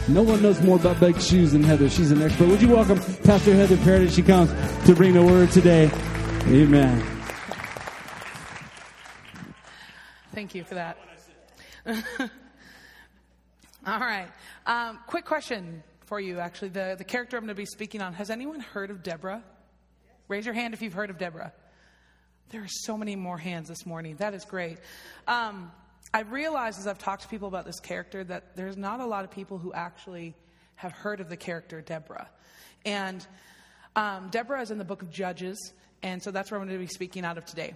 No one knows more about big shoes than Heather. She's an expert. Would you welcome Pastor Heather Parrott as she comes to bring the word today? Amen. Thank you for that. All right. Quick question for you, actually. The character I'm going to be speaking on, has anyone heard of Deborah? Raise your hand if you've heard of Deborah. There are so many more hands this morning. That is great. I've realized as I've talked to people about this character that there's not a lot of people who actually have heard of the character Deborah. And Deborah is in the book of Judges, and so that's where I'm going to be speaking out of today.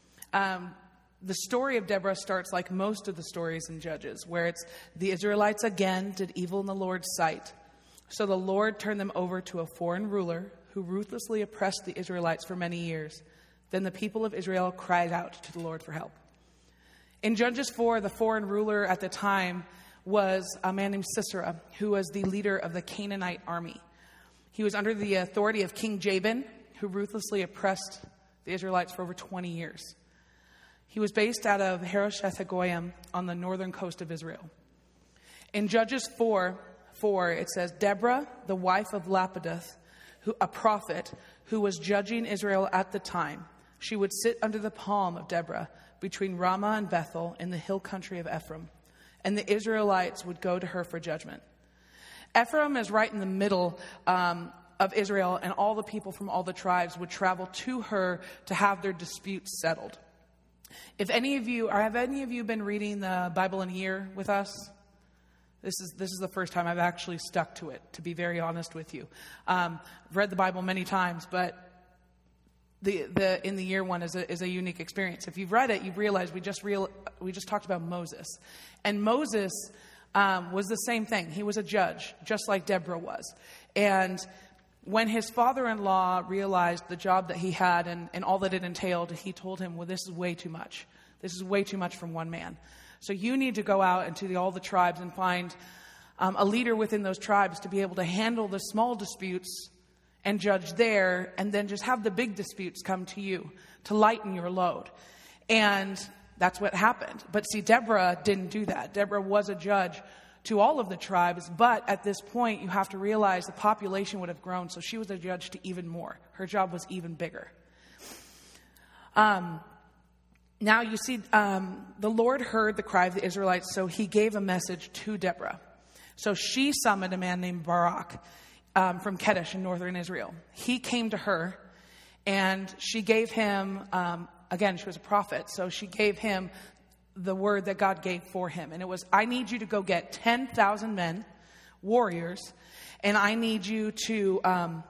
The story of Deborah starts like most of the stories in Judges, where it's the Israelites again did evil in the Lord's sight. So the Lord turned them over to a foreign ruler who ruthlessly oppressed the Israelites for many years. Then the people of Israel cried out to the Lord for help. In Judges 4, the foreign ruler at the time was a man named Sisera, who was the leader of the Canaanite army. He was under the authority of King Jabin, who ruthlessly oppressed the Israelites for over 20 years. He was based out of Harosheth Hagoyim on the northern coast of Israel. In Judges 4, it says, Deborah, the wife of Lapidoth, a prophet who was judging Israel at the time, she would sit under the palm of Deborah between Ramah and Bethel in the hill country of Ephraim, and the Israelites would go to her for judgment. Ephraim is right in the middle of Israel, and all the people from all the tribes would travel to her to have their disputes settled. Have any of you been reading the Bible in a year with us? This is the first time I've actually stuck to it, to be very honest with you. I've read the Bible many times, but the in the year one is a unique experience. If you've read it, you've realized we just talked about Moses, and Moses was the same thing. He was a judge, just like Deborah was, and when his father-in-law realized the job that he had and all that it entailed, he told him, well, this is way too much. This is way too much from one man. So you need to go out into all the tribes and find a leader within those tribes to be able to handle the small disputes and judge there, and then just have the big disputes come to you to lighten your load. And that's what happened. But see, Deborah didn't do that. Deborah was a judge to all of the tribes, but at this point, you have to realize the population would have grown, so she was a judge to even more. Her job was even bigger. Now you see, the Lord heard the cry of the Israelites, so he gave a message to Deborah. So she summoned a man named Barak from Kedesh in northern Israel. He came to her, and she gave him, again, she was a prophet, so she gave him the word that God gave for him. And it was, I need you to go get 10,000 men, warriors, and I need you to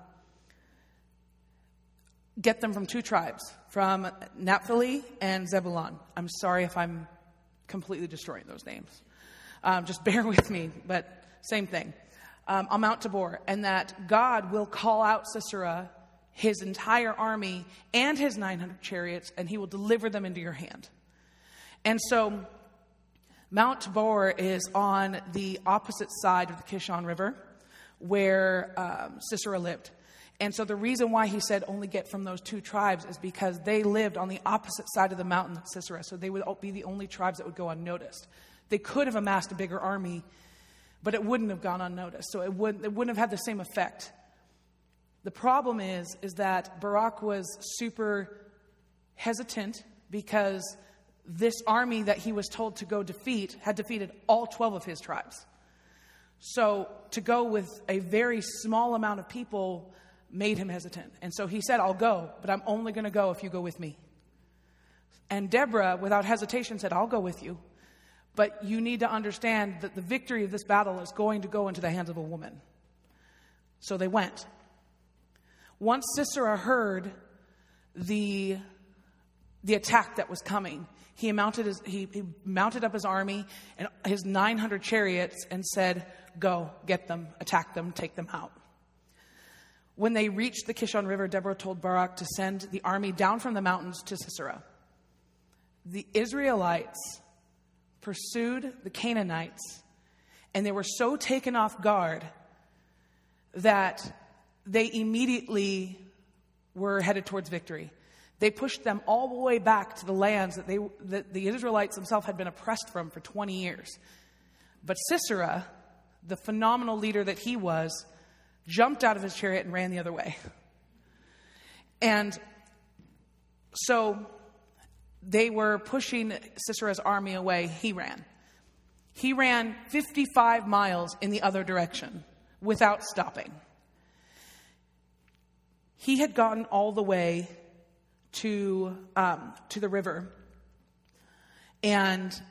get them from two tribes, from Naphtali and Zebulun. I'm sorry if I'm completely destroying those names. Just bear with me, but same thing. On Mount Tabor, and that God will call out Sisera, his entire army, and his 900 chariots, and he will deliver them into your hand. And so Mount Tabor is on the opposite side of the Kishon River where Sisera lived. And so the reason why he said only get from those two tribes is because they lived on the opposite side of the mountain of Sisera. So they would be the only tribes that would go unnoticed. They could have amassed a bigger army, but it wouldn't have gone unnoticed. So it wouldn't have had the same effect. The problem is that Barak was super hesitant because this army that he was told to go defeat had defeated all 12 of his tribes. So to go with a very small amount of people made him hesitant. And so he said, I'll go, but I'm only going to go if you go with me. And Deborah, without hesitation, said, I'll go with you. But you need to understand that the victory of this battle is going to go into the hands of a woman. So they went. Once Sisera heard the attack that was coming, he mounted up his army and his 900 chariots and said, go, get them, attack them, take them out. When they reached the Kishon River, Deborah told Barak to send the army down from the mountains to Sisera. The Israelites pursued the Canaanites, and they were so taken off guard that they immediately were headed towards victory. They pushed them all the way back to the lands that the Israelites themselves had been oppressed from for 20 years. But Sisera, the phenomenal leader that he was, jumped out of his chariot and ran the other way. And so they were pushing Sisera's army away. He ran. He ran 55 miles in the other direction without stopping. He had gotten all the way to the river. And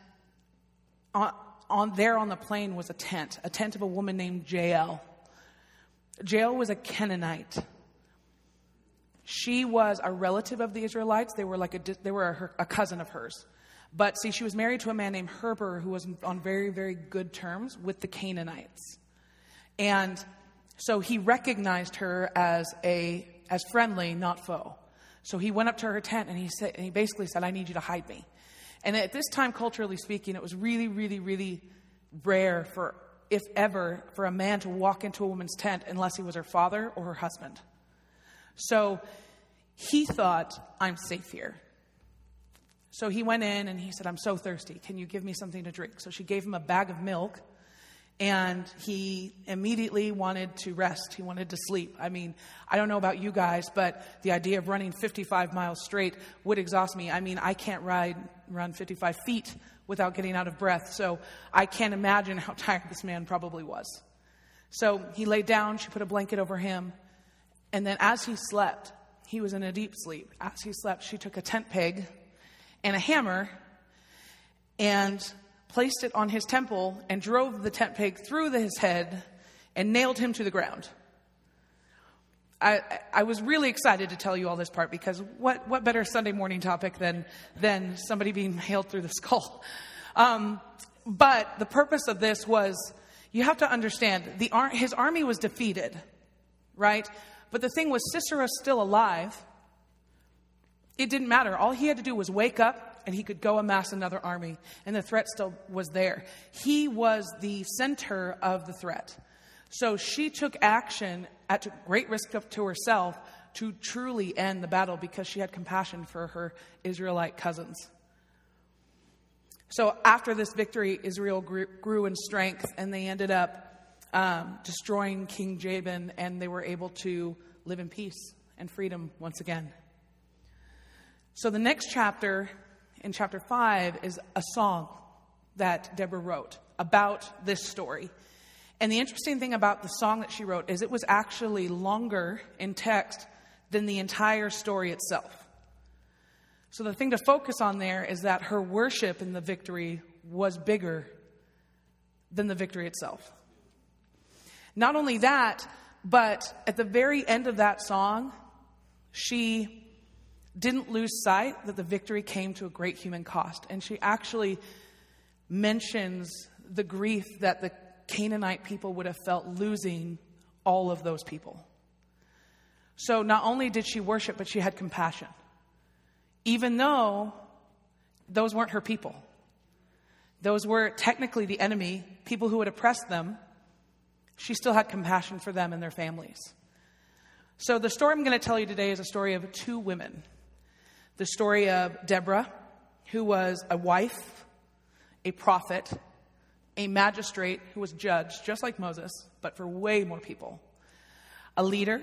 on the plain was a tent of a woman named Jael. Jael was a Canaanite. She was a relative of the Israelites. They were a cousin of hers. But see, she was married to a man named Heber who was on very, very good terms with the Canaanites. And so he recognized her as friendly, not foe. So he went up to her tent and he basically said, "I need you to hide me." And at this time, culturally speaking, it was really, really, really rare if ever, for a man to walk into a woman's tent unless he was her father or her husband. So he thought, "I'm safe here." So he went in and he said, "I'm so thirsty. Can you give me something to drink?" So she gave him a bag of milk, and he immediately wanted to rest. He wanted to sleep. I mean, I don't know about you guys, but the idea of running 55 miles straight would exhaust me. I mean, I can't run 55 feet without getting out of breath. So I can't imagine how tired this man probably was. So he laid down. She put a blanket over him. And then as he slept, he was in a deep sleep. As he slept, she took a tent peg and a hammer and placed it on his temple and drove the tent peg through his head and nailed him to the ground. I was really excited to tell you all this part because what better Sunday morning topic than somebody being nailed through the skull? But the purpose of this was, you have to understand, his army was defeated, right? But the thing was, Sisera's still alive. It didn't matter. All he had to do was wake up and he could go amass another army. And the threat still was there. He was the center of the threat. So she took action at great risk to herself to truly end the battle because she had compassion for her Israelite cousins. So after this victory, Israel grew in strength, and they ended up destroying King Jabin, and they were able to live in peace and freedom once again. So the next chapter, in chapter 5, is a song that Deborah wrote about this story. And the interesting thing about the song that she wrote is it was actually longer in text than the entire story itself. So the thing to focus on there is that her worship in the victory was bigger than the victory itself. Not only that, but at the very end of that song, she didn't lose sight that the victory came to a great human cost. And she actually mentions the grief that the Canaanite people would have felt losing all of those people. So not only did she worship, but she had compassion. Even though those weren't her people. Those were technically the enemy, people who had oppressed them. She still had compassion for them and their families. So the story I'm going to tell you today is a story of two women. The story of Deborah, who was a wife, a prophet, a magistrate who was judged, just like Moses, but for way more people. A leader.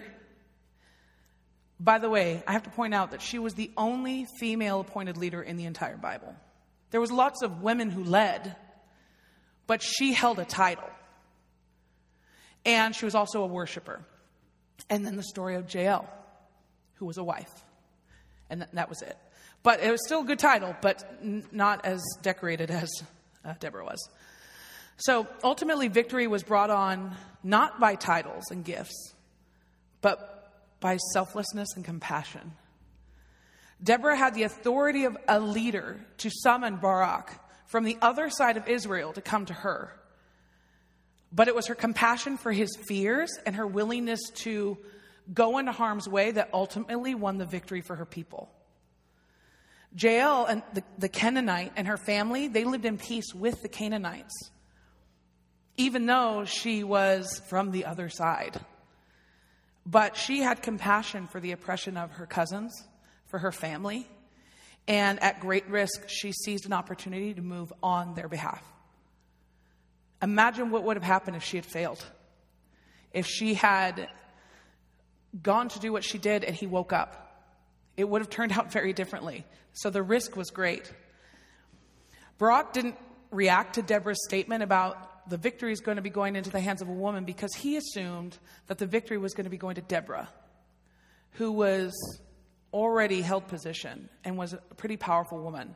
By the way, I have to point out that she was the only female appointed leader in the entire Bible. There was lots of women who led, but she held a title. And she was also a worshiper. And then the story of Jael, who was a wife. And that was it. But it was still a good title, but not as decorated as Deborah was. So ultimately, victory was brought on not by titles and gifts, but by selflessness and compassion. Deborah had the authority of a leader to summon Barak from the other side of Israel to come to her. But it was her compassion for his fears and her willingness to go into harm's way that ultimately won the victory for her people. Jael and the Canaanite and her family, they lived in peace with the Canaanites, even though she was from the other side. But she had compassion for the oppression of her cousins, for her family, and at great risk, she seized an opportunity to move on their behalf. Imagine what would have happened if she had failed. If she had gone to do what she did and he woke up. It would have turned out very differently. So the risk was great. Barak didn't react to Deborah's statement about the victory is going to be going into the hands of a woman because he assumed that the victory was going to be going to Deborah, who was already held position and was a pretty powerful woman.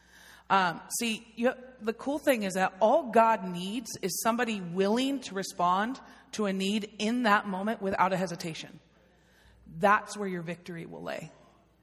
The cool thing is that all God needs is somebody willing to respond to a need in that moment without a hesitation. That's where your victory will lay.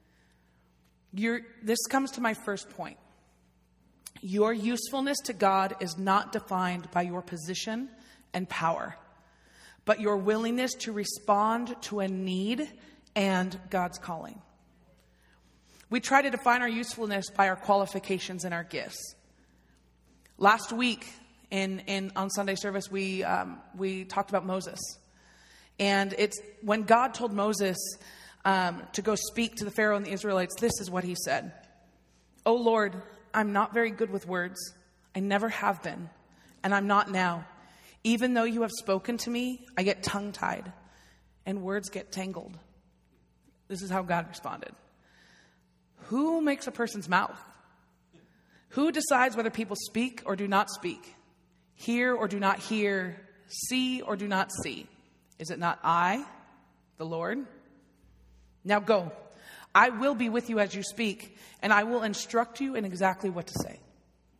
This comes to my first point. Your usefulness to God is not defined by your position and power, but your willingness to respond to a need and God's calling. We try to define our usefulness by our qualifications and our gifts. Last week on Sunday service, we talked about Moses. And it's when God told Moses to go speak to the Pharaoh and the Israelites, this is what he said. "Oh Lord, I'm not very good with words. I never have been, and I'm not now. Even though you have spoken to me, I get tongue-tied, and words get tangled." This is how God responded. Who makes a person's mouth? Who decides whether people speak or do not speak? Hear or do not hear? See or do not see? Is it not I, the Lord? Now go. I will be with you as you speak, and I will instruct you in exactly what to say.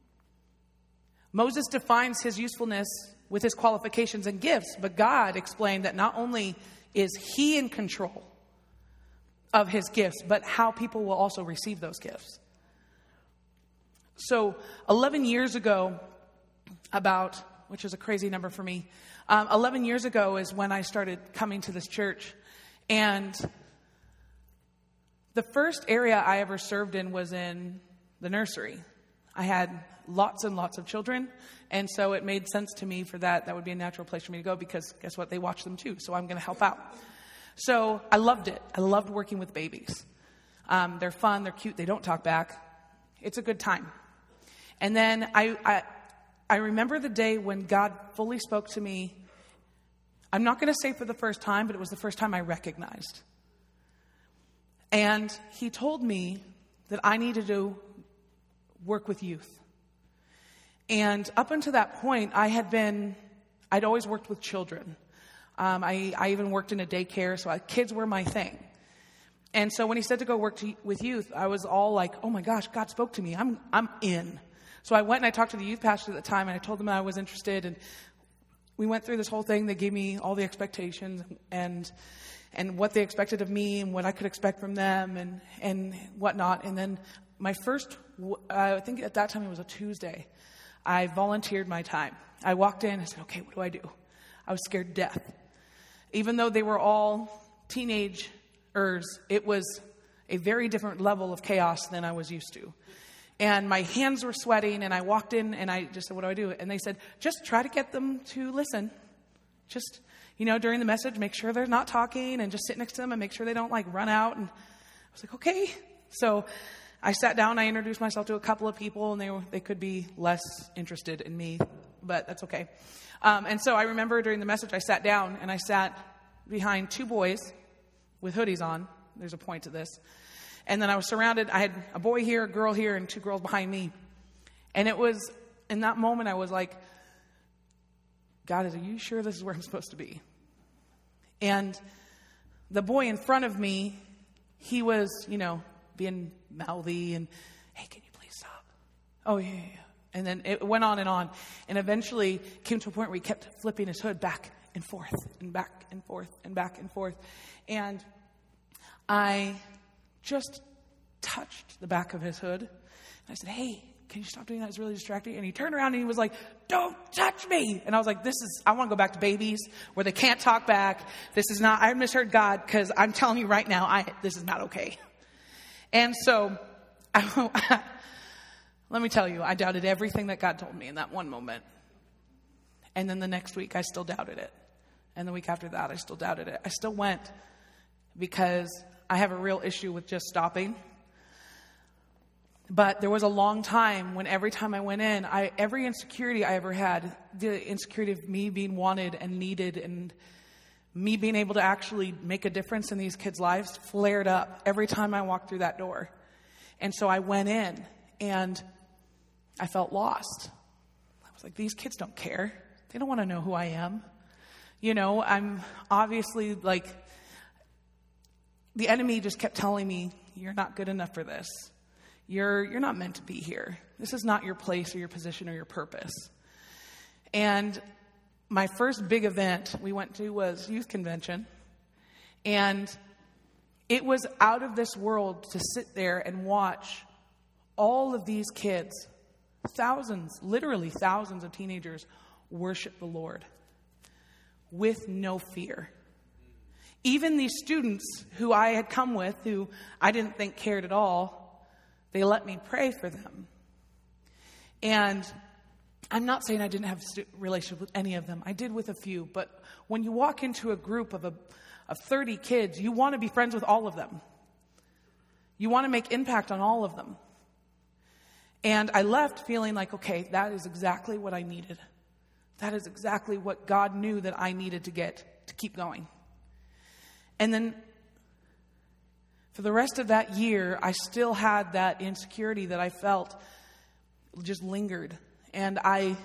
Moses defines his usefulness with his qualifications and gifts, but God explained that not only is he in control of his gifts, but how people will also receive those gifts. So 11 years ago, which is a crazy number for me, 11 years ago is when I started coming to this church. And the first area I ever served in was in the nursery. I had lots and lots of children, and so it made sense to me for that. That would be a natural place for me to go because guess what? They watch them too, so I'm going to help out. So I loved it. I loved working with babies. They're fun, they're cute, they don't talk back. It's a good time. And then I remember the day when God fully spoke to me. I'm not going to say for the first time, but it was the first time I recognized. And he told me that I needed to work with youth. And up until that point, I'd always worked with children. I even worked in a daycare, so kids were my thing. And so when he said to go work with youth, I was all like, oh my gosh, God spoke to me. I'm in. So I went and I talked to the youth pastor at the time, and I told them that I was interested. And we went through this whole thing. They gave me all the expectations and what they expected of me and what I could expect from them and whatnot. And then my first, I think at that time it was a Tuesday, I volunteered my time. I walked in and I said, okay, what do I do? I was scared to death. Even though they were all teenagers, it was a very different level of chaos than I was used to. And my hands were sweating, and I walked in, and I just said, what do I do? And they said, just try to get them to listen. Just, during the message, make sure they're not talking, and just sit next to them and make sure they don't, run out. And I was like, okay. So I sat down, I introduced myself to a couple of people, and they could be less interested in me, but that's okay. And so I remember during the message, I sat down, and I sat behind two boys with hoodies on. There's a point to this. And then I was surrounded. I had a boy here, a girl here, and two girls behind me. And it was, in that moment, I was like, God, are you sure this is where I'm supposed to be? And the boy in front of me, he was, being mouthy and, hey, can you please stop? Oh, yeah. And then it went on. And eventually came to a point where he kept flipping his hood back and forth and back and forth and back and forth. And I just touched the back of his hood. And I said, hey, can you stop doing that? It's really distracting. And he turned around and he was like, don't touch me. And I was like, I want to go back to babies where they can't talk back. I misheard God because I'm telling you right now, this is not okay. And so let me tell you, I doubted everything that God told me in that one moment. And then the next week, I still doubted it. And the week after that, I still doubted it. I still went because I have a real issue with just stopping. But there was a long time when every time I went in, every insecurity I ever had, the insecurity of me being wanted and needed and me being able to actually make a difference in these kids' lives, flared up every time I walked through that door. And so I went in and I felt lost. I was like, these kids don't care. They don't want to know who I am. You know, I'm obviously like, the enemy just kept telling me, you're not good enough for this. You're not meant to be here. This is not your place or your position or your purpose. And my first big event we went to was youth convention. And it was out of this world to sit there and watch all of these kids, thousands, literally thousands of teenagers, worship the Lord with no fear. Even these students who I had come with, who I didn't think cared at all, they let me pray for them. And I'm not saying I didn't have a relationship with any of them. I did with a few. But when you walk into a group of 30 kids, you want to be friends with all of them. You want to make impact on all of them. And I left feeling like, okay, that is exactly what I needed. That is exactly what God knew that I needed to get to keep going. And then for the rest of that year, I still had that insecurity that I felt just lingered. And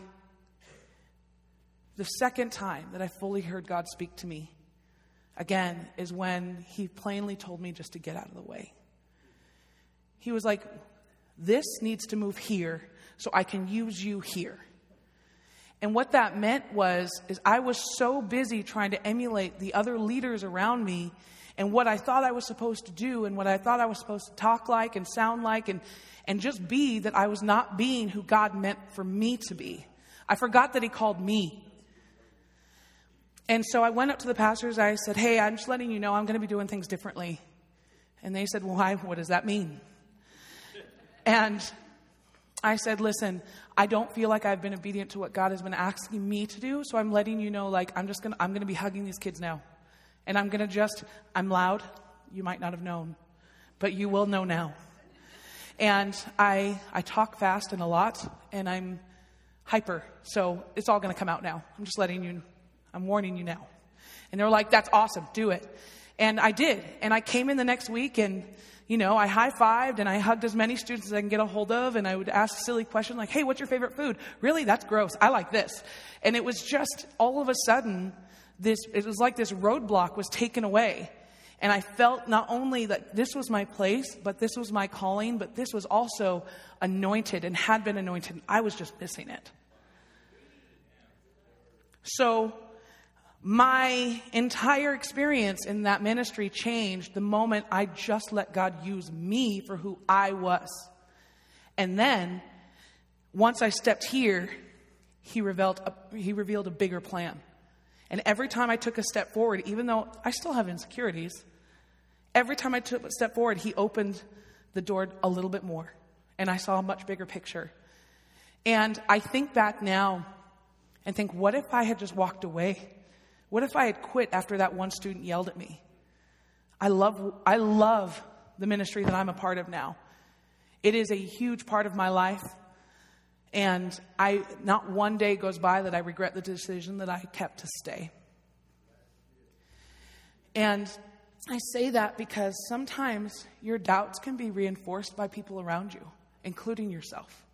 the second time that I fully heard God speak to me again is when he plainly told me just to get out of the way. He was like, this needs to move here so I can use you here. And what that meant is I was so busy trying to emulate the other leaders around me and what I thought I was supposed to do and what I thought I was supposed to talk like and sound like and just be, that I was not being who God meant for me to be. I forgot that he called me. And so I went up to the pastors. I said, hey, I'm just letting you know I'm going to be doing things differently. And they said, why? What does that mean? And I said, listen, I don't feel like I've been obedient to what God has been asking me to do. So I'm letting you know, like, I'm going to be hugging these kids now. And I'm loud. You might not have known, but you will know now. And I talk fast and a lot, and I'm hyper. So it's all going to come out now. I'm warning you now. And they were like, that's awesome. Do it. And I did. And I came in the next week and, you know, I high-fived and I hugged as many students as I can get a hold of. And I would ask a silly question like, hey, what's your favorite food? Really? That's gross. I like this. And it was just all of a sudden, it was like this roadblock was taken away. And I felt not only that this was my place, but this was my calling, but this was also anointed and had been anointed. I was just missing it. So my entire experience in that ministry changed the moment I just let God use me for who I was. And then, once I stepped here, he revealed a bigger plan. And every time I took a step forward, even though I still have insecurities, every time I took a step forward, he opened the door a little bit more. And I saw a much bigger picture. And I think back now and think, what if I had just walked away? What if I had quit after that one student yelled at me? I love the ministry that I'm a part of now. It is a huge part of my life. And not one day goes by that I regret the decision that I kept to stay. And I say that because sometimes your doubts can be reinforced by people around you, including yourself.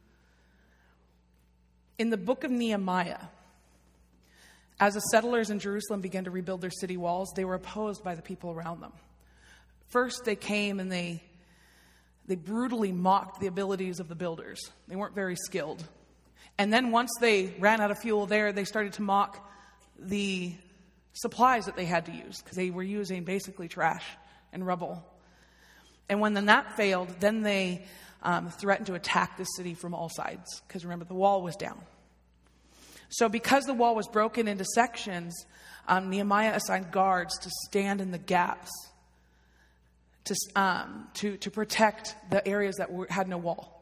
In the book of Nehemiah, as the settlers in Jerusalem began to rebuild their city walls, they were opposed by the people around them. First, they came and they brutally mocked the abilities of the builders. They weren't very skilled. And then once they ran out of fuel there, they started to mock the supplies that they had to use, because they were using basically trash and rubble. And when that failed, then they threatened to attack the city from all sides, because remember, the wall was down. So because the wall was broken into sections, Nehemiah assigned guards to stand in the gaps to protect the areas that had no wall.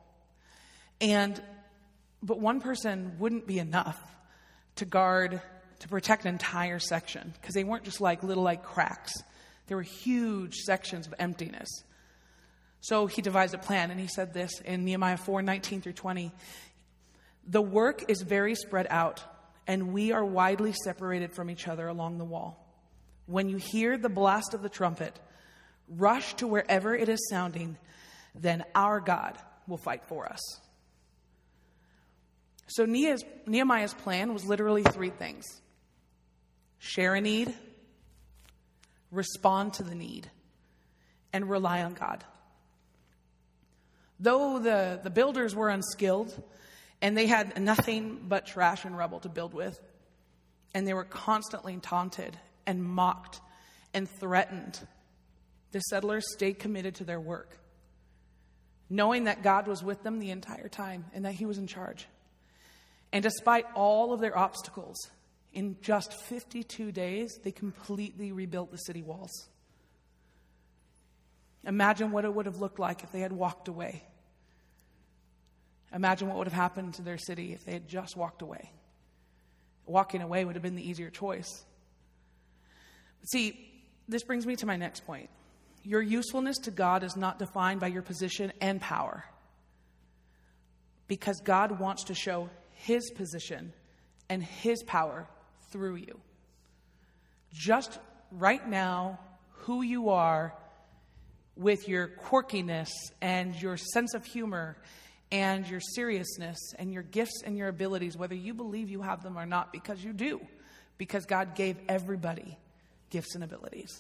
But one person wouldn't be enough to protect an entire section, because they weren't just like little cracks. There were huge sections of emptiness. So he devised a plan, and he said this in Nehemiah 4:19 through 20. The work is very spread out, and we are widely separated from each other along the wall. When you hear the blast of the trumpet, rush to wherever it is sounding, then our God will fight for us. So Nehemiah's plan was literally three things: share a need, respond to the need, and rely on God. Though the builders were unskilled, and they had nothing but trash and rubble to build with, and they were constantly taunted and mocked and threatened, the settlers stayed committed to their work, knowing that God was with them the entire time and that he was in charge. And despite all of their obstacles, in just 52 days, they completely rebuilt the city walls. Imagine what it would have looked like if they had walked away. Imagine what would have happened to their city if they had just walked away. Walking away would have been the easier choice. But see, this brings me to my next point. Your usefulness to God is not defined by your position and power, because God wants to show his position and his power through you. Just right now, who you are, with your quirkiness and your sense of humor and your seriousness and your gifts and your abilities, whether you believe you have them or not, because you do, because God gave everybody gifts and abilities.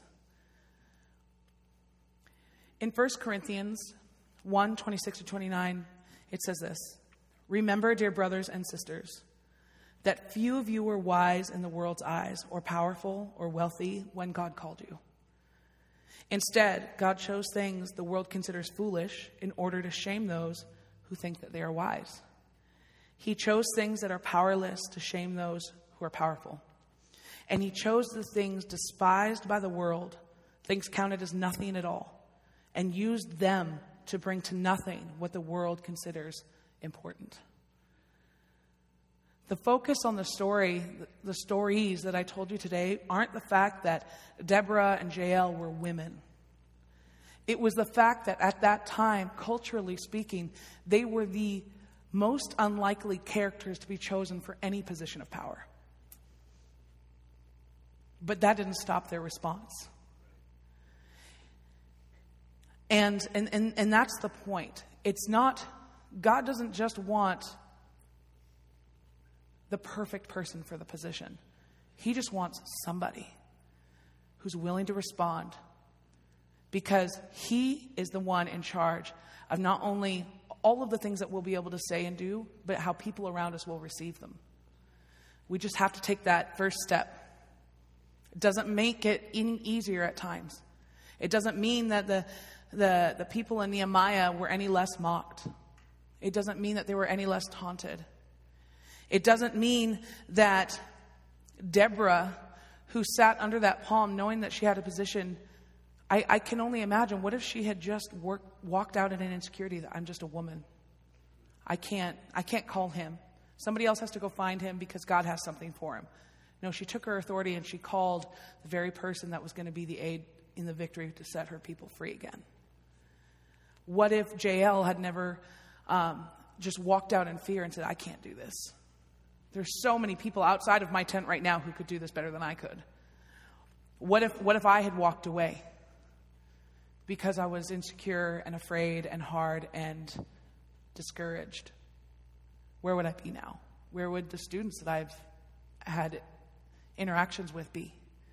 In 1 Corinthians 1:26-29, it says this: "Remember, dear brothers and sisters, that few of you were wise in the world's eyes, or powerful or wealthy when God called you. Instead, God chose things the world considers foolish in order to shame those who think that they are wise. He chose things that are powerless to shame those who are powerful. And he chose the things despised by the world, things counted as nothing at all, and used them to bring to nothing what the world considers important." The focus on the stories that I told you today aren't the fact that Deborah and Jael were women. It was the fact that at that time, culturally speaking, they were the most unlikely characters to be chosen for any position of power. But that didn't stop their response. And that's the point. It's not, God doesn't just want the perfect person for the position. He just wants somebody who's willing to respond, because he is the one in charge of not only all of the things that we'll be able to say and do, but how people around us will receive them. We just have to take that first step. It doesn't make it any easier at times. It doesn't mean that the people in Nehemiah were any less mocked. It doesn't mean that they were any less taunted. It doesn't mean that Deborah, who sat under that palm knowing that she had a position, I can only imagine, what if she had just walked out in an insecurity that I'm just a woman? I can't call him. Somebody else has to go find him because God has something for him. No, she took her authority and she called the very person that was going to be the aid in the victory to set her people free again. What if Jael had never just walked out in fear and said, I can't do this? There's so many people outside of my tent right now who could do this better than I could. What if I had walked away because I was insecure and afraid and hard and discouraged? Where would I be now? Where would the students that I've had interactions with be?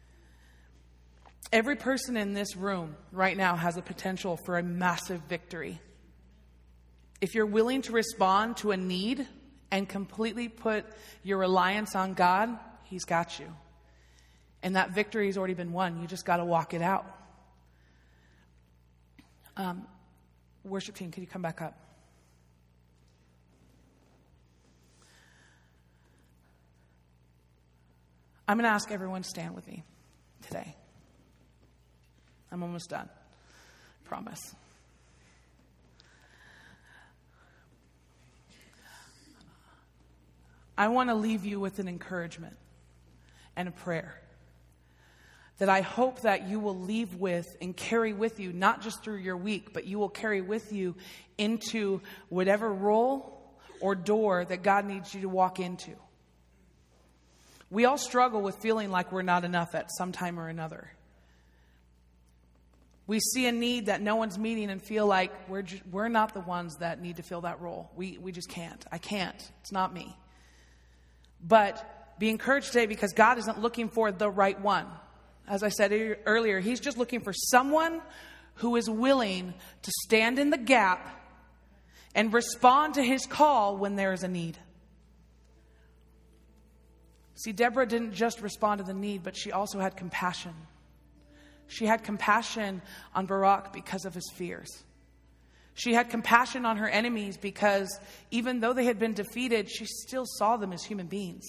Every person in this room right now has a potential for a massive victory. If you're willing to respond to a need and completely put your reliance on God, He's got you. And that victory has already been won. You just got to walk it out. Worship team, can you come back up? I'm going to ask everyone to stand with me today. I'm almost done. Promise. I want to leave you with an encouragement and a prayer that I hope that you will leave with and carry with you, not just through your week, but you will carry with you into whatever role or door that God needs you to walk into. We all struggle with feeling like we're not enough at some time or another. We see a need that no one's meeting and feel like we're not the ones that need to fill that role. We just can't. I can't. It's not me. But be encouraged today, because God isn't looking for the right one. As I said earlier, He's just looking for someone who is willing to stand in the gap and respond to His call when there is a need. See, Deborah didn't just respond to the need, but she also had compassion. She had compassion on Barak because of his fears. She had compassion on her enemies because even though they had been defeated, she still saw them as human beings.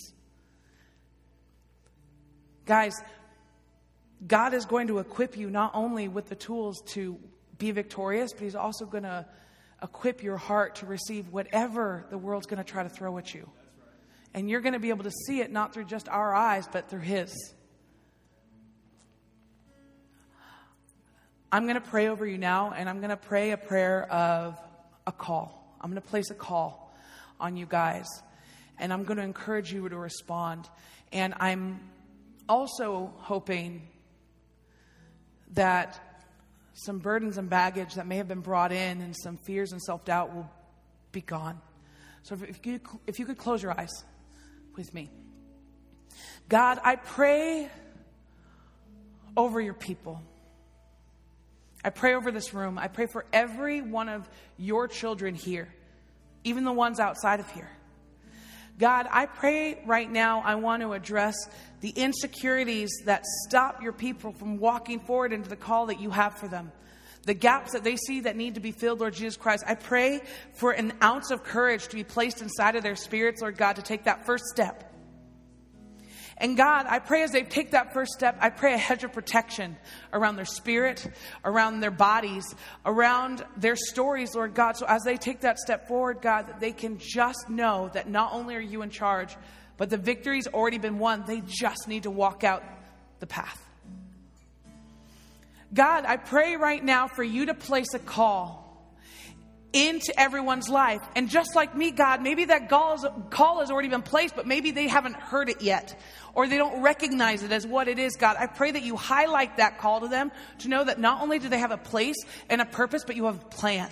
Guys, God is going to equip you not only with the tools to be victorious, but He's also going to equip your heart to receive whatever the world's going to try to throw at you. And you're going to be able to see it not through just our eyes, but through His. I'm going to pray over you now, and I'm going to pray a prayer of a call. I'm going to place a call on you guys, and I'm going to encourage you to respond. And I'm also hoping that some burdens and baggage that may have been brought in and some fears and self-doubt will be gone. So if you could close your eyes with me. God, I pray over your people. I pray over this room. I pray for every one of your children here, even the ones outside of here. God, I pray right now, I want to address the insecurities that stop your people from walking forward into the call that you have for them. The gaps that they see that need to be filled, Lord Jesus Christ. I pray for an ounce of courage to be placed inside of their spirits, Lord God, to take that first step. And God, I pray as they take that first step, I pray a hedge of protection around their spirit, around their bodies, around their stories, Lord God. So as they take that step forward, God, that they can just know that not only are you in charge, but the victory's already been won. They just need to walk out the path. God, I pray right now for you to place a call into everyone's life. And just like me, God, maybe that call has already been placed, but maybe they haven't heard it yet, or they don't recognize it as what it is. God, I pray that you highlight that call to them to know that not only do they have a place and a purpose, but you have a plan.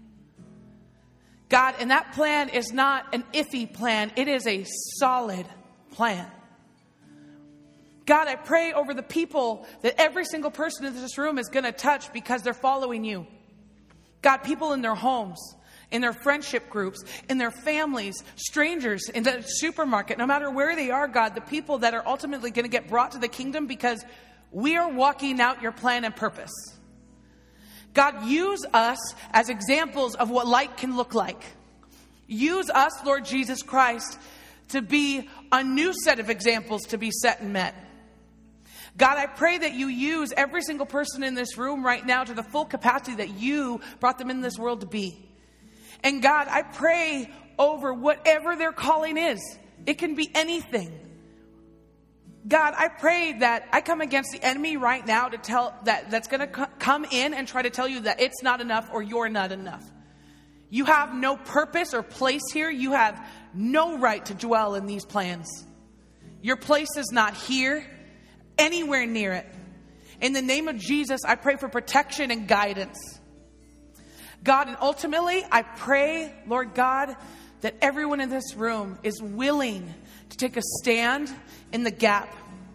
God, and that plan is not an iffy plan. It is a solid plan. God, I pray over the people that every single person in this room is going to touch because they're following you. God, people in their homes, in their friendship groups, in their families, strangers, in the supermarket, no matter where they are, God, the people that are ultimately going to get brought to the kingdom because we are walking out your plan and purpose. God, use us as examples of what light can look like. Use us, Lord Jesus Christ, to be a new set of examples to be set and met. God, I pray that you use every single person in this room right now to the full capacity that you brought them in this world to be. And God, I pray over whatever their calling is. It can be anything. God, I pray that I come against the enemy right now to tell that's going to come in and try to tell you that it's not enough or you're not enough. You have no purpose or place here. You have no right to dwell in these plans. Your place is not here, anywhere near it. In the name of Jesus, I pray for protection and guidance. God, and ultimately, I pray, Lord God, that everyone in this room is willing to take a stand in the gap.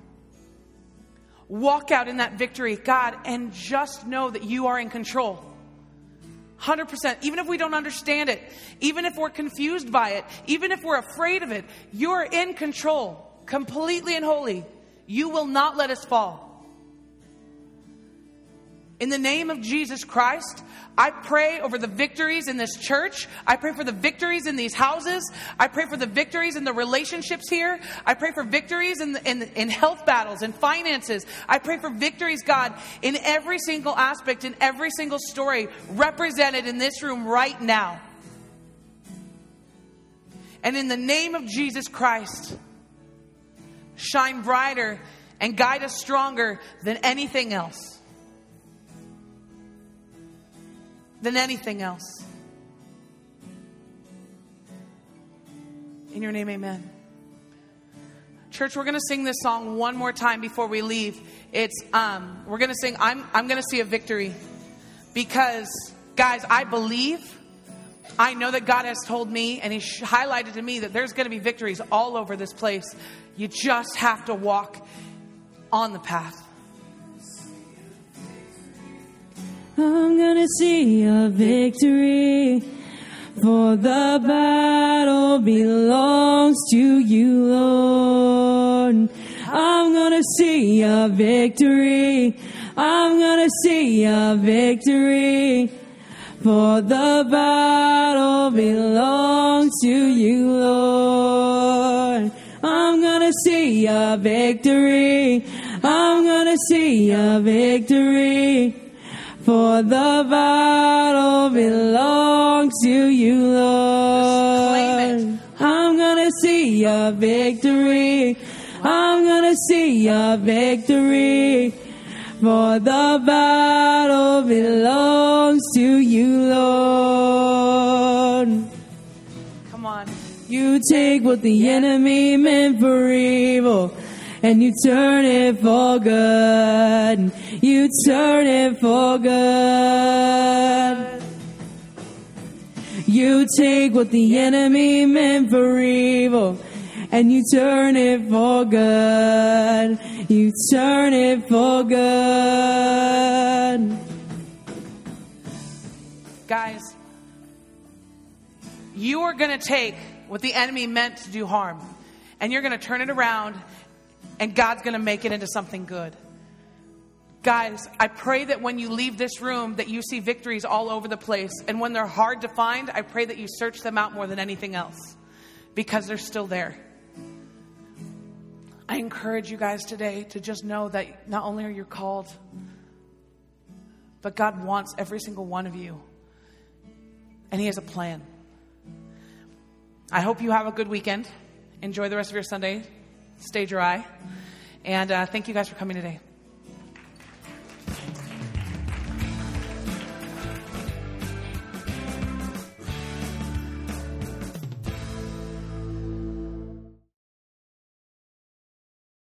Walk out in that victory, God, and just know that you are in control. 100%. Even if we don't understand it, even if we're confused by it, even if we're afraid of it, you're in control, completely and wholly. You will not let us fall. In the name of Jesus Christ, I pray over the victories in this church. I pray for the victories in these houses. I pray for the victories in the relationships here. I pray for victories in health battles and finances. I pray for victories, God, in every single aspect, in every single story represented in this room right now. And in the name of Jesus Christ, shine brighter and guide us stronger than anything else. Than anything else. In your name, amen. Church, we're going to sing this song one more time before we leave. It's we're going to sing I'm going to see a victory. Because, guys, I believe, I know that God has told me, and He highlighted to me that there's going to be victories all over this place. You just have to walk on the path. I'm gonna see a victory, for the battle belongs to you, Lord. I'm gonna see a victory. I'm gonna see a victory, for the battle belongs to you, Lord. I'm gonna see a victory. I'm gonna see a victory, for the battle belongs to you, Lord. Claim it. I'm gonna see a victory. I'm gonna see a victory, for the battle belongs to you, Lord. Come on. You take what the enemy meant for evil, and you turn it for good. You turn it for good. You take what the enemy meant for evil, and you turn it for good. You turn it for good. Guys, you are going to take what the enemy meant to do harm, and you're going to turn it around, and God's going to make it into something good. Guys, I pray that when you leave this room that you see victories all over the place. And when they're hard to find, I pray that you search them out more than anything else, because they're still there. I encourage you guys today to just know that not only are you called, but God wants every single one of you. And He has a plan. I hope you have a good weekend. Enjoy the rest of your Sunday. Stay dry. And thank you guys for coming today.